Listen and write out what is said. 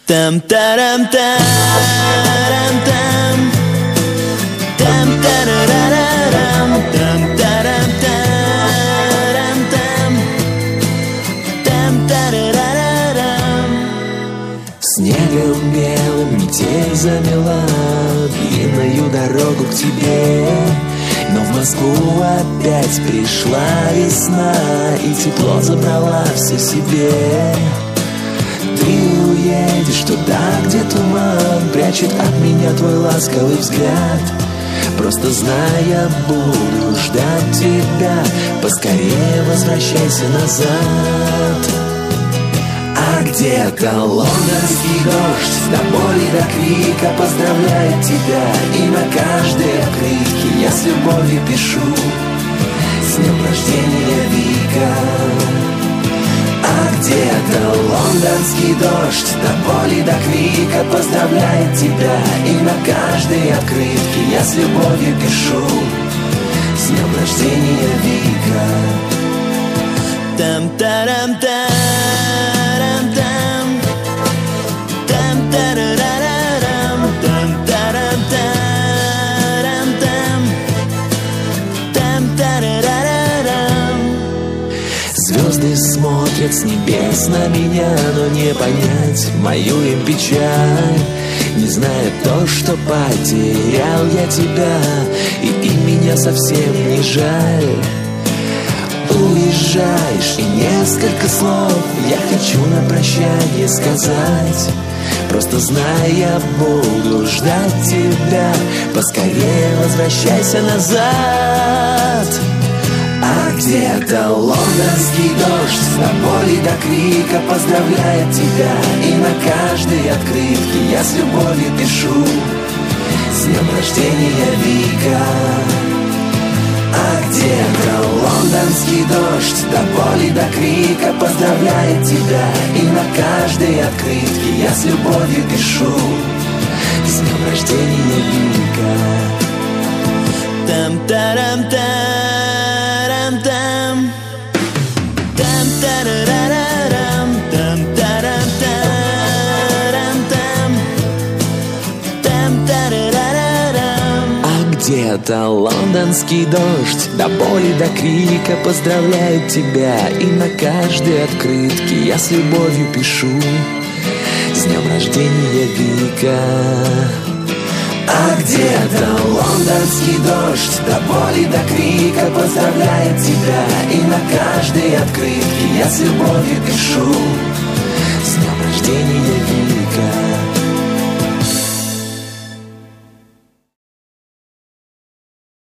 Там-тарам-тарам-там, там-тарарарам, там-тарам-тарам-там, там-тарарарам. Снегом белым метель замела длинную дорогу к тебе. Но в Москву опять пришла весна, и тепло забрала все себе. Ты уедешь туда, где туман прячет от меня твой ласковый взгляд. Просто знай, я буду ждать тебя, поскорее возвращайся назад. А где-то лондонский дождь до боли, до крика поздравляет тебя. И на каждой открытке я с любовью пишу: с днем рождения, Вика. А где-то лондонский дождь до боли, до крика поздравляет тебя. И на каждой открытке я с любовью пишу: с днем рождения, Вика. Там-тарам-тарам-там, там-тарарарам, там-тарам-тарам-там, там-тарарарам. Звезды смотрят с небес на меня, но не понять мою им печаль. Не зная то, что потерял я тебя, и меня совсем не жаль. Уезжаешь, и несколько слов я хочу на прощание сказать. Просто знай, я буду ждать тебя, поскорее возвращайся назад. А где-то лондонский дождь до боли, до крика поздравляет тебя. И на каждой открытке я с любовью пишу: с днем рождения, Вика. А где-то лондонский дождь до боли, до крика поздравляет тебя. И на каждой открытке я с любовью пишу: с днем рождения, Вика. Там-тарам-тарам-там, там-тарарарам, там-тарам-тарам-там, там-тарарарам. А где-то лондонский дождь до боли, до крика поздравляет тебя. И на каждой открытке я с любовью пишу: с днем рождения, Вика. А где-то лондонский дождь до боли, до крика поздравляет тебя. И на каждой открытке я с любовью пишу: